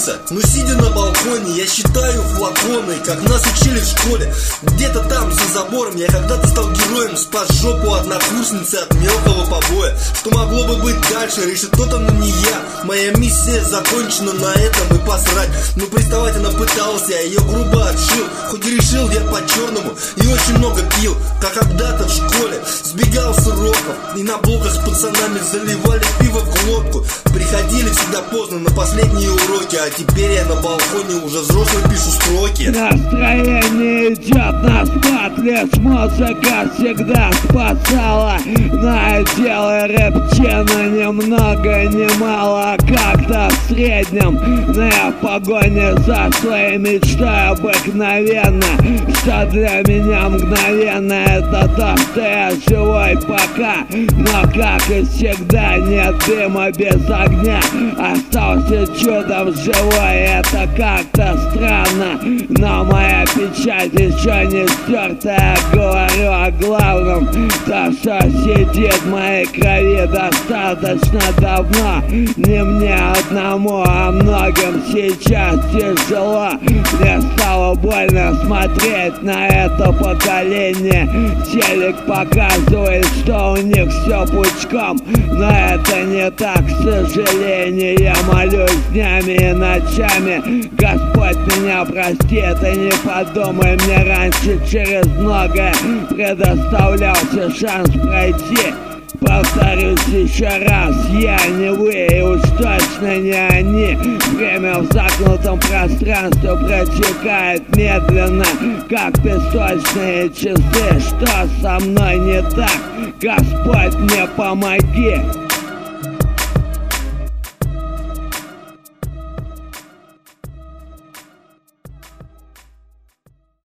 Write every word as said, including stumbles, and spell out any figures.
солнце, но сидя на балконе, я считаю флаконы, как нас учили в школе. Где-то там за забором я когда-то стал героем, спас жопу однокурсницы от мелкого побоя. Что могло бы быть дальше, решит кто-то, но не я. Моя миссия закончена, на этом и посрать. Но приставать она пыталась, я ее грубо отшил. Хоть и решил я по-черному и очень много пил, как когда-то в школе. Сбегал с уроков и на блоках с пацанами заливали пиво в глотку. Приходили всегда поздно на последние уроки, а теперь я на балконе уже взрослый пишу строки. Настроение идет на спад, лишь музыка всегда спасала. Наделай рэпчина ни много ни мало, как-то в среднем. Но я в погоне за своей мечтой обыкновенно. Что для меня мгновенно, это то, что я живой пока. Но как и всегда нет дыма без огня. Остался чудом живой, это как-то странно. Но моя печать еще не стертая. Говорю о главном, то, что сидит в моей крови достаточно давно. Не мне одному, а многим сейчас тяжело. Мне стало больно смотреть на это поколение. Телек показывает, что у них все пучком, но это не так, к сожалению. Я молюсь днями и ночами, Господь меня простит, и не подумай, мне раньше через многое предоставлялся шанс пройти. Повторюсь еще раз, я не вы, и уж точно не они. Время в замкнутом пространстве протекает медленно, как песочные часы. Что со мной не так? Господь, мне помоги.